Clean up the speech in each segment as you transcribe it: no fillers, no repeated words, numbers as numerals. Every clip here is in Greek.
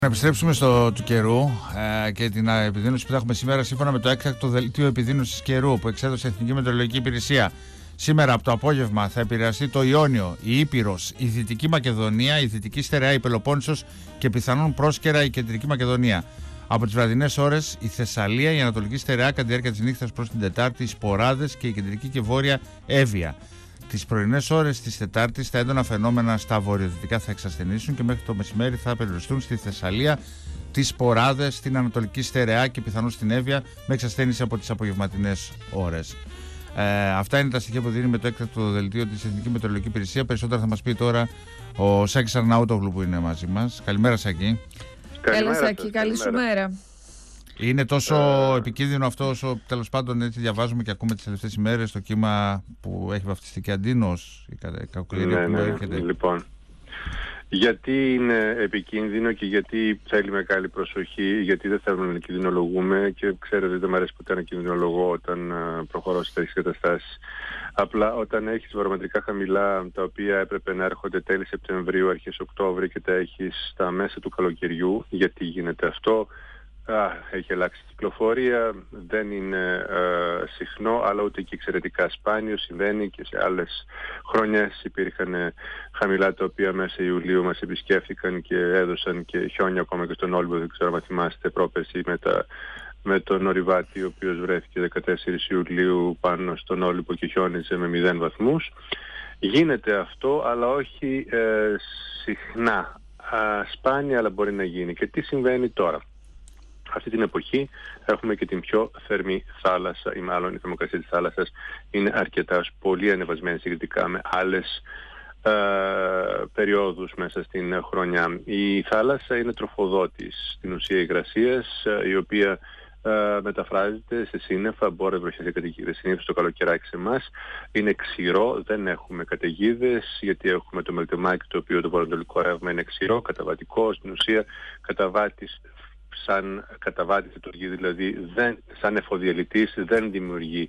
Να επιστρέψουμε στο του καιρού και την επιδείνωση που θα έχουμε σήμερα σύμφωνα με το έκτακτο δελτίο επιδείνωσης καιρού που εξέδωσε η Εθνική Μετεωρολογική Υπηρεσία. Σήμερα από το απόγευμα θα επηρεαστεί το Ιόνιο, η Ήπειρος, η Δυτική Μακεδονία, η Δυτική Στερεά, η Πελοπόννησος και πιθανόν πρόσκαιρα η Κεντρική Μακεδονία. Από τις βραδινές ώρες η Θεσσαλία, η Ανατολική Στερεά κατά τη διάρκεια της νύχτας προς την Τετάρτη, οι Σποράδες και η Κεντρική και Βόρεια Εύβοια. Τις πρωινές ώρες της Τετάρτης τα έντονα φαινόμενα στα βορειοδυτικά θα εξασθενήσουν και μέχρι το μεσημέρι θα περιοριστούν στη Θεσσαλία, τις Σποράδες, στην Ανατολική Στερεά και πιθανώς στην Εύβοια με εξασθένηση από τις απογευματινές ώρες. Αυτά είναι τα στοιχεία που δίνει με το έκτακτο δελτίο της Εθνική Μετεωρολογική Υπηρεσία. Περισσότερα θα μας πει τώρα ο Σάκης Αρναούτογλου που είναι μαζί μας. Καλημέρα, Σάκη. Έλα, Σάκη, καλή σου μέρα. Είναι τόσο επικίνδυνο αυτό όσο τέλος πάντων έτσι διαβάζουμε και ακούμε τις τελευταίες ημέρες το κύμα που έχει βαφτιστεί Αντίνος, η κακοκαιρία που έρχεται. Λοιπόν, γιατί είναι επικίνδυνο και γιατί θέλει μεγάλη προσοχή, γιατί δεν θέλουμε να κινδυνολογούμε και ξέρετε δεν μου αρέσει ποτέ να κινδυνολογώ όταν προχωρώ σε τέτοιες καταστάσεις. Απλά όταν έχεις βαρομετρικά χαμηλά τα οποία έπρεπε να έρχονται τέλη Σεπτεμβρίου, αρχές Οκτώβρη και τα έχεις στα μέσα του καλοκαιριού, γιατί γίνεται αυτό? Έχει αλλάξει η κυκλοφορία, δεν είναι συχνό, αλλά ούτε και εξαιρετικά σπάνιο. Συμβαίνει και σε άλλες χρονιές υπήρχαν χαμηλά τα οποία μέσα Ιουλίου μας επισκέφθηκαν και έδωσαν και χιόνια ακόμα και στον Όλυμπο. Δεν ξέρω αν θυμάστε πρόπερση με τον Ορειβάτη, ο οποίος βρέθηκε 14 Ιουλίου πάνω στον Όλυμπο και χιόνιζε με 0 βαθμούς. Γίνεται αυτό, αλλά όχι συχνά. Σπάνια, αλλά μπορεί να γίνει. Και τι συμβαίνει τώρα? Αυτή την εποχή έχουμε και την πιο θερμή θάλασσα, ή μάλλον η θερμοκρασία της θάλασσας είναι αρκετά πολύ ανεβασμένη συγκριτικά με άλλες περιόδους μέσα στην χρονιά. Η θάλασσα είναι τροφοδότης στην ουσία υγρασίας, η οποία μεταφράζεται σε σύννεφα, μπόρες, βροχές και καταιγίδες. Συνήθως το καλοκαιράκι σε εμάς είναι ξηρό, δεν έχουμε καταιγίδες γιατί έχουμε το μελτεμάκι το οποίο το βορειοανατολικό ρεύμα είναι ξηρό, καταβατικό, στην ουσία καταβάτης. Σαν καταβάτης λειτουργεί, δηλαδή σαν εφοδιαλυτής δεν δημιουργεί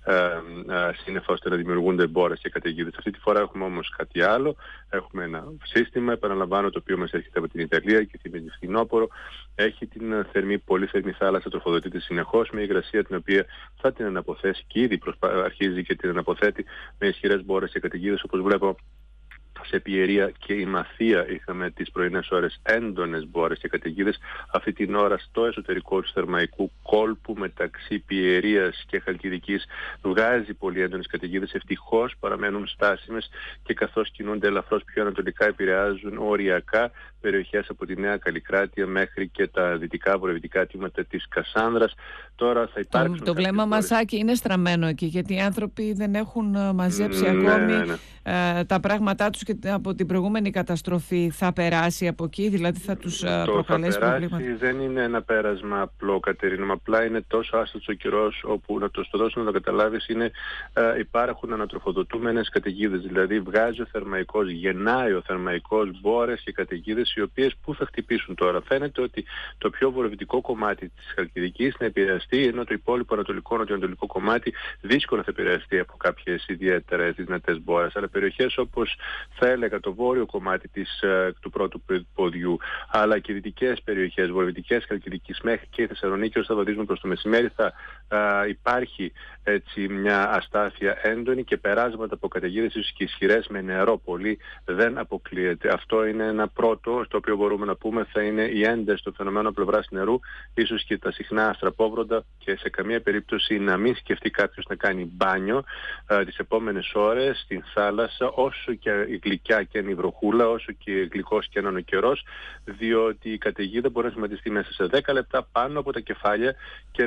σύννεφα ώστε να δημιουργούνται μπόρες και καταιγίδες. Αυτή τη φορά έχουμε όμως κάτι άλλο. Έχουμε ένα σύστημα, επαναλαμβάνω, το οποίο μας έρχεται από την Ιταλία και θυμίζει φθινόπωρο. Έχει την πολύ θερμή θάλασσα, τροφοδοτείται συνεχώς με υγρασία την οποία θα την αναποθέσει και ήδη αρχίζει και την αναποθέτει με ισχυρές μπόρες και καταιγίδες, όπως βλέπω. Σε Πιερία και η Μαθία είχαμε τις πρωινές ώρες έντονες μπόρες και καταιγίδες. Αυτή την ώρα στο εσωτερικό του θερμαϊκού κόλπου μεταξύ Πιερίας και Χαλκιδικής βγάζει πολύ έντονες καταιγίδες. Ευτυχώς παραμένουν στάσιμες και καθώς κινούνται ελαφρώς πιο ανατολικά επηρεάζουν οριακά περιοχές από τη Νέα Καλλικράτεια μέχρι και τα δυτικά βορειοδυτικά τμήματα της Κασάνδρας. Τώρα θα υπάρξουν... Το βλέμμα μας, Άκη, είναι στραμμένο εκεί γιατί οι άνθρωποι δεν έχουν μαζέψει ακόμη τα πράγματά τους και από την προηγούμενη καταστροφή. Θα περάσει από εκεί, δηλαδή θα τους προκαλέσει προβλήματα? Δεν είναι ένα πέρασμα απλό, Κατερίνα, απλά είναι τόσο άστατος ο καιρός όπου να το δώσω να το καταλάβεις υπάρχουν ανατροφοδοτούμενες καταιγίδες, δηλαδή βγάζει ο θερμαϊκός, γεννάει ο θερμαϊκός μπόρες και καταιγίδες οι οποίες που θα χτυπήσουν τώρα. Φαίνεται ότι το πιο βορειοδυτικό κομμάτι της Χαλκιδικής θα επηρεαστεί, ενώ το υπόλοιπο ανατολικό νοτιοανατολικό κομμάτι δύσκολα θα επηρεαστεί από κάποιες ιδιαίτερα δυνατές μπόρες. Αλλά περιοχές όπως θα έλεγα το βόρειο κομμάτι του πρώτου ποδιού, αλλά και οι δυτικές περιοχές, βορειοδυτικές Χαλκιδικής μέχρι και η Θεσσαλονίκη, όσο θα βαδίζουμε προς το μεσημέρι, θα υπάρχει έτσι μια αστάθεια έντονη και περάσματα από καταιγίδες ίσως και ισχυρές με νερό πολύ δεν αποκλείεται. Αυτό είναι ένα πρώτο, στο οποίο μπορούμε να πούμε θα είναι η ένταση των φαινομένων πλευράς νερού, ίσως και τα συχνά αστραπόβροντα και σε καμία περίπτωση να μην σκεφτεί κάποιος να κάνει μπάνιο τις επόμενες ώρες στην θάλασσα, όσο και γλυκιά και είναι η βροχούλα, όσο και γλυκός και είναι ο καιρός, διότι η καταιγίδα μπορεί να σχηματιστεί μέσα σε 10 λεπτά πάνω από τα κεφάλια και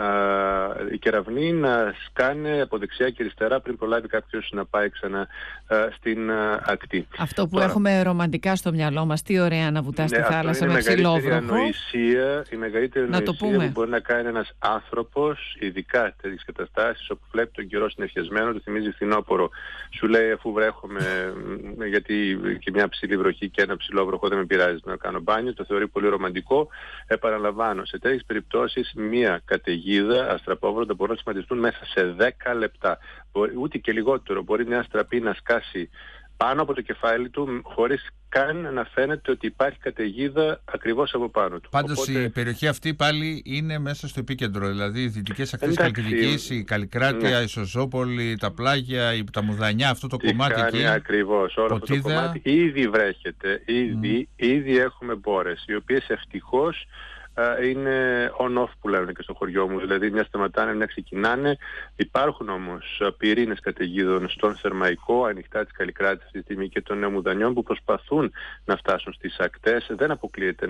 η κεραυνή να σκάνε από δεξιά και αριστερά πριν προλάβει κάποιος να πάει ξανά στην ακτή. Αυτό που έχουμε ρομαντικά στο μυαλό μας, τι ωραία να βουτά στη θάλασσα με ψηλόβροχο. Η μεγαλύτερη ανοησία που μπορεί να κάνει ένας άνθρωπος, ειδικά τέτοιες καταστάσεις όπου βλέπει τον καιρό συννεφιασμένο, του θυμίζει φθινόπωρο. Σου λέει αφού βρέχομαι, γιατί και μια ψηλή βροχή και ένα ψηλό βροχό δεν με πειράζει να κάνω μπάνιο, το θεωρεί πολύ ρομαντικό. Επαναλαμβάνω, σε τέτοιες περιπτώσεις μια καταιγίδα αστραπόβροντα μπορούν να σχηματιστούν μέσα σε 10 λεπτά. Ούτε και λιγότερο. Μπορεί μια αστραπή να σκάσει πάνω από το κεφάλι του χωρίς καν να φαίνεται ότι υπάρχει καταιγίδα ακριβώς από πάνω του. Πάντως η περιοχή αυτή πάλι είναι μέσα στο επίκεντρο, δηλαδή οι δυτικές ακτές Χαλκιδικής, η Καλλικράτεια, η Σοζόπολη, τα πλάγια, τα Μουδανιά, αυτό το κομμάτι εκεί. Ακριβώς, όλο αυτό το κομμάτι ήδη βρέχεται, ήδη έχουμε μπόρες, οι οποίες ευτυχώς είναι on-off που λένε και στο χωριό μου, δηλαδή μια σταματάνε, μια ξεκινάνε. Υπάρχουν όμως πυρήνες καταιγίδων στον Θερμαϊκό, ανοιχτά της Καλλικράτης αυτή τη στιγμή και των Νέων Μουδανιών, που προσπαθούν να φτάσουν στις ακτές. Δεν αποκλείεται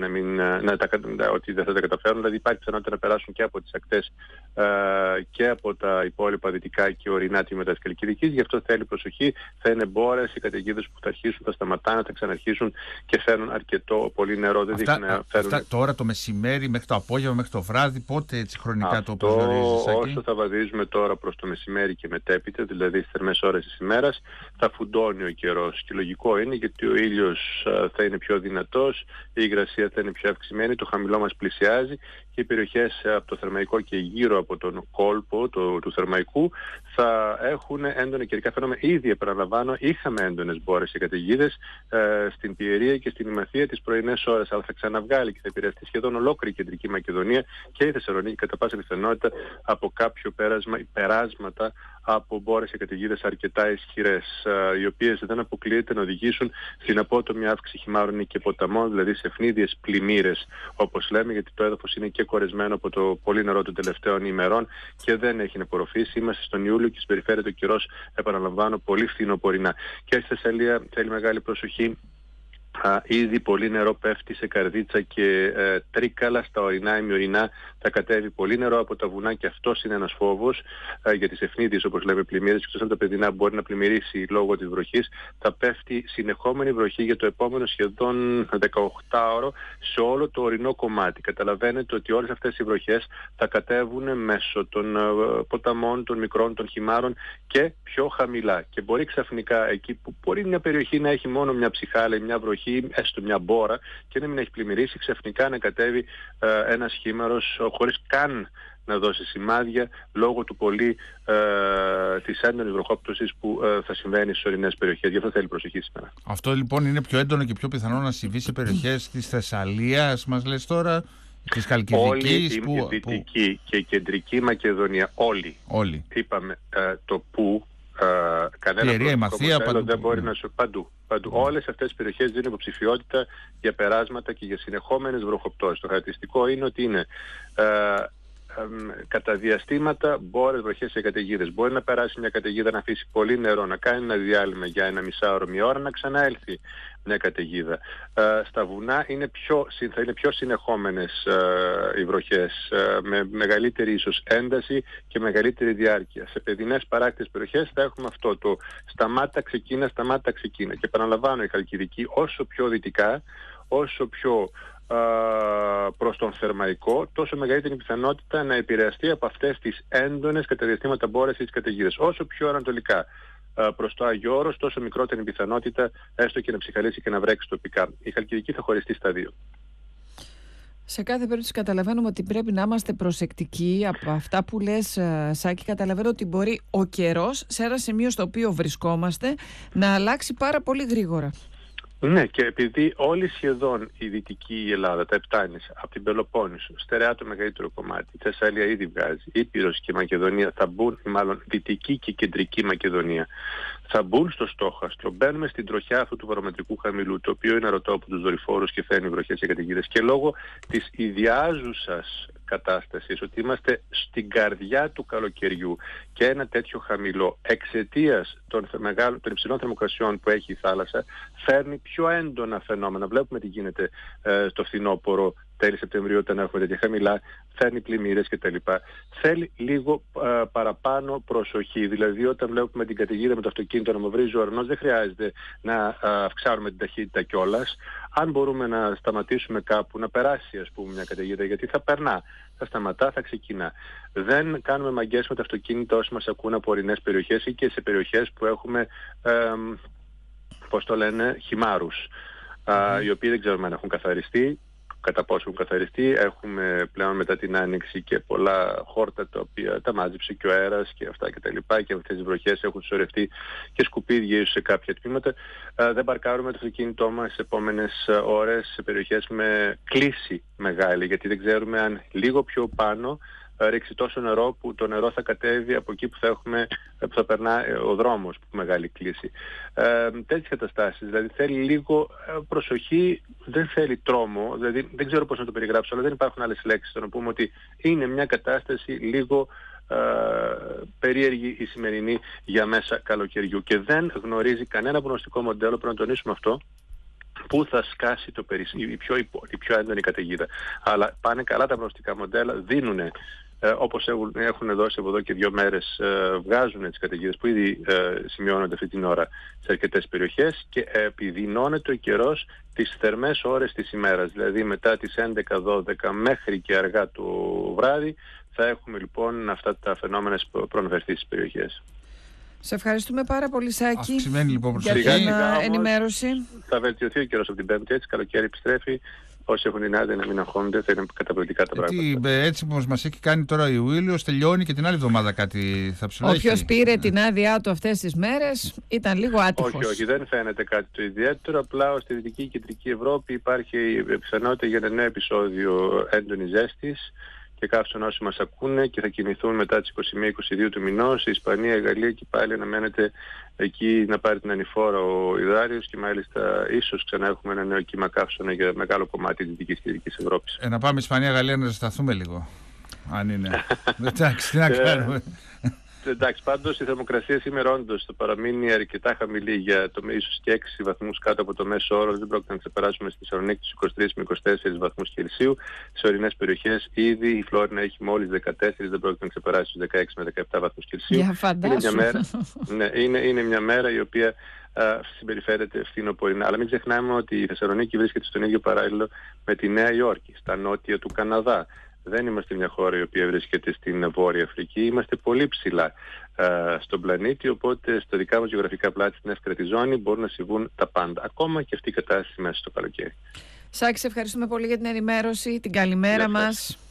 ότι δεν θα τα καταφέρουν, δηλαδή υπάρχει πιθανότητα να περάσουν και από τις ακτές και από τα υπόλοιπα δυτικά και ορεινά τμήματα της Χαλκιδικής. Γι' αυτό θέλει προσοχή, θα είναι μπόρες, οι καταιγίδες που θα αρχίσουν, θα σταματάνε, θα ξαναρχίσουν και φέρνουν αρκετό πολύ νερό. Τώρα το μεσημέρι μέχρι το απόγευμα, μέχρι το βράδυ, πότε έτσι χρονικά το προσδιορίζεις εκεί? Όσο θα βαδίζουμε τώρα προς το μεσημέρι και μετέπειτα, δηλαδή στις θερμές ώρες της ημέρας, θα φουντώνει ο καιρός. Και λογικό είναι, γιατί ο ήλιος θα είναι πιο δυνατός, η υγρασία θα είναι πιο αυξημένη, το χαμηλό μας πλησιάζει και οι περιοχές από το Θερμαϊκό και γύρω από τον κόλπο του Θερμαϊκού θα έχουν έντονα καιρικά φαινόμενα. Ήδη, επαναλαμβάνω, είχαμε έντονες μπόρες και καταιγίδες στην Πιερία και στην Ημαθία τις πρωινές ώρες, αλλά θα ξαναβγάλει και θα επηρεαστεί σχεδόν ολόκληρη η Κεντρική Μακεδονία και η Θεσσαλονίκη κατά πάσα πιθανότητα από κάποιο περάσματα από μπόρες και καταιγίδες αρκετά ισχυρές, οι οποίες δεν αποκλείεται να οδηγήσουν στην απότομη αύξηση χυμάρων και ποταμών, δηλαδή σε ευνίδιες πλημμύρες, όπως λέμε, γιατί το έδαφος είναι και κορεσμένο από το πολύ νερό των τελευταίων ημερών και δεν έχει απορροφήσει. Είμαστε στον Ιούλιο και συμπεριφέρεται ο καιρός, επαναλαμβάνω, πολύ φθινοπορεινά. Και στη Θεσσαλία θέλει μεγάλη προσοχή. Ήδη πολύ νερό πέφτει σε Καρδίτσα και Τρίκαλα, στα ορεινά, ημιορεινά θα κατέβει πολύ νερό από τα βουνά και αυτός είναι ένας φόβος για τις ευνίδιες, όπως λέμε, πλημμύρες. Εκτός από τα παιδινά μπορεί να πλημμυρίσει λόγω της βροχής, θα πέφτει συνεχόμενη βροχή για το επόμενο σχεδόν 18ωρο σε όλο το ορεινό κομμάτι. Καταλαβαίνετε ότι όλες αυτές οι βροχές θα κατέβουν μέσω των ποταμών, των μικρών, των χυμάρων και πιο χαμηλά. Και μπορεί ξαφνικά εκεί που μπορεί μια περιοχή να έχει μόνο μια ψυχάλη, μια βροχή, έστω μια μπόρα και να μην έχει πλημμυρίσει, ξαφνικά να κατέβει ένας χήμαρος χωρίς καν να δώσει σημάδια λόγω του πολύ της έντονης βροχόπτωσης που θα συμβαίνει στις ορεινές περιοχές. Γι' αυτό θέλει προσοχή σήμερα. Αυτό λοιπόν είναι πιο έντονο και πιο πιθανό να συμβεί σε περιοχές της Θεσσαλίας, μας λες τώρα, της Χαλκιδικής? Όλη η Δυτική και η Κεντρική Μακεδονία, όλοι. Είπαμε το που κανένα πρόβλημα δεν μπορεί να σου παντού. Όλες αυτές τις περιοχές δίνουν υποψηφιότητα για περάσματα και για συνεχόμενες βροχοπτώσεις. Το χαρακτηριστικό είναι ότι είναι κατά διαστήματα μπόρες, βροχές και καταιγίδες. Μπορεί να περάσει μια καταιγίδα, να αφήσει πολύ νερό, να κάνει ένα διάλειμμα για ένα μισάωρο, μια ώρα, να ξαναέλθει μια καταιγίδα. Στα βουνά θα είναι πιο συνεχόμενες οι βροχές, με μεγαλύτερη ίσως ένταση και μεγαλύτερη διάρκεια. Σε παιδινές παράκτητες περιοχές θα έχουμε αυτό το σταμάτα ξεκίνα. Και επαναλαμβάνω, η Χαλκιδική όσο πιο δυτικά, όσο πιο προς τον Θερμαϊκό, τόσο μεγαλύτερη πιθανότητα να επηρεαστεί από αυτές τις έντονες κατά διαστήματα μπόρες ή τις καταιγίδες. Όσο πιο ανατολικά προς το Άγιο Όρος, τόσο μικρότερη η πιθανότητα έστω και να ψυχαλίσει και να βρέξει τοπικά. Η Χαλκιδική θα χωριστεί στα δύο. Σε κάθε περίπτωση καταλαβαίνουμε ότι πρέπει να είμαστε προσεκτικοί. Από αυτά που λες, Σάκη, καταλαβαίνω ότι μπορεί ο καιρός σε ένα σημείο στο οποίο βρισκόμαστε να αλλάξει πάρα πολύ γρήγορα. Ναι, και επειδή όλη σχεδόν η Δυτική Ελλάδα, τα Επτάνης, από την Πελοπόννησο, στερεά το μεγαλύτερο κομμάτι, η Θεσσαλία ήδη βγάζει, Ήπειρος και η Μακεδονία θα μπουν, ή μάλλον Δυτική και Κεντρική Μακεδονία, θα μπουν στο στόχαστρο. Μπαίνουμε στην τροχιά αυτού του βαρομετρικού χαμηλού, το οποίο είναι αρωτό από τους δορυφόρους και φέρνει βροχές και καταιγίδες. Και λόγω της ιδιάζουσας κατάστασης, ότι είμαστε στην καρδιά του καλοκαιριού και ένα τέτοιο χαμηλό εξαιτίας των υψηλών θερμοκρασιών που έχει η θάλασσα, φέρνει πιο έντονα φαινόμενα. Βλέπουμε τι γίνεται στο φθινόπωρο, τέλη Σεπτεμβρίου, όταν έχουμε τέτοια χαμηλά, φέρνει πλημμύρες κτλ. Θέλει λίγο παραπάνω προσοχή. Δηλαδή, όταν βλέπουμε την καταιγίδα με το αυτοκίνητο να μαυρίζει ο ουρανός, δεν χρειάζεται να αυξάνουμε την ταχύτητα κιόλας. Αν μπορούμε να σταματήσουμε κάπου, να περάσει ας πούμε μια καταιγίδα, γιατί θα περνά, θα σταματά, θα ξεκινά. Δεν κάνουμε μαγκές με το αυτοκίνητο όσοι μας ακούν από ορεινές περιοχές ή και σε περιοχές που έχουμε, χυμάρους, οι οποίοι δεν ξέρουμε αν έχουν καθαριστεί. κατά πόσο έχουν καθαριστεί. Έχουμε πλέον μετά την Άνοιξη και πολλά χόρτα τα οποία τα μάζεψε και ο αέρας και αυτά κτλ. Και αυτές τις βροχές έχουν συσσωρευτεί και σκουπίδια ίσως σε κάποια τμήματα. Δεν παρκάρουμε το αυτοκίνητό μας σε επόμενες ώρες σε περιοχές με κλίση μεγάλη, γιατί δεν ξέρουμε αν λίγο πιο πάνω ρίξει τόσο νερό που το νερό θα κατέβει από εκεί που θα περνά ο δρόμος που μεγάλη κλίση. Τέτοιες καταστάσεις, δηλαδή θέλει λίγο προσοχή, δεν θέλει τρόμο, δηλαδή δεν ξέρω πώς να το περιγράψω, αλλά δεν υπάρχουν άλλες λέξεις να πούμε ότι είναι μια κατάσταση λίγο περίεργη η σημερινή για μέσα καλοκαιριού και δεν γνωρίζει κανένα προγνωστικό μοντέλο, πρέπει να τονίσουμε αυτό, που θα σκάσει η πιο έντονη καταιγίδα. Αλλά πάνε καλά τα προγνωστικά μοντέλα, δίνουν όπως έχουν δώσει από εδώ και 2 μέρες, βγάζουν τις καταιγίδες που ήδη σημειώνονται αυτή την ώρα σε αρκετές περιοχές και επιδεινώνεται ο καιρός τις θερμές ώρες της ημέρας, δηλαδή μετά τις 11-12 μέχρι και αργά το βράδυ θα έχουμε λοιπόν αυτά τα φαινόμενα προναφερθεί στις περιοχές. Σε ευχαριστούμε πάρα πολύ, Σάκη, λοιπόν, για την ενημέρωση. Θα βελτιωθεί ο καιρός από την Πέμπτη, έτσι καλοκαίρι επιστρέφει. Όσοι έχουν την άδεια να μην αγχώνονται, θα είναι καταπληκτικά τα πράγματα. Έτσι όπως μας έχει κάνει τώρα ο Ιούλιος, τελειώνει και την άλλη εβδομάδα κάτι θα ψηλώσει. Όποιος πήρε την άδειά του αυτές τις μέρες ήταν λίγο άτυχος. Όχι, δεν φαίνεται κάτι το ιδιαίτερο. Απλά στη Δυτική και Κεντρική Ευρώπη υπάρχει η πιθανότητα για ένα νέο επεισόδιο έντονης ζέστης. Και κάψουν όσοι μας ακούνε και θα κινηθούν μετά τις 21-22 του μηνός. Η Ισπανία, η Γαλλία και πάλι αναμένεται εκεί να πάρει την ανηφόρα ο Ιδάριος και μάλιστα ίσως ξανά έχουμε ένα νέο κύμα καύσωνα για μεγάλο κομμάτι της Δυτικής και Δυτικής Ευρώπης. Να πάμε Ισπανία, Γαλλία να ζεσταθούμε λίγο. Αν είναι. Εντάξει, τι να κάνουμε. Εντάξει, πάντως η θερμοκρασία σήμερα όντως θα παραμείνει αρκετά χαμηλή για το ίσως και 6 βαθμούς κάτω από το μέσο όρο. Δεν πρόκειται να ξεπεράσουμε στη Θεσσαλονίκη τους 23 με 24 βαθμούς Κελσίου. Σε ορεινές περιοχές ήδη η Φλόρινα έχει μόλις 14, δεν πρόκειται να ξεπεράσει τους 16 με 17 βαθμούς Κελσίου. Για φαντάσου. Είναι μια μέρα η οποία συμπεριφέρεται φθινοπορεινά. Αλλά μην ξεχνάμε ότι η Θεσσαλονίκη βρίσκεται στον ίδιο παράλληλο με τη Νέα Υόρκη, στα νότια του Καναδά. Δεν είμαστε μια χώρα η οποία βρίσκεται στην Βόρεια Αφρική, είμαστε πολύ ψηλά στον πλανήτη, οπότε στα δικά μας γεωγραφικά πλάτη στην εύκρατη ζώνη μπορούν να συμβούν τα πάντα, ακόμα και αυτή η κατάσταση μέσα στο καλοκαίρι. Σάκη, ευχαριστούμε πολύ για την ενημέρωση, την καλημέρα μας.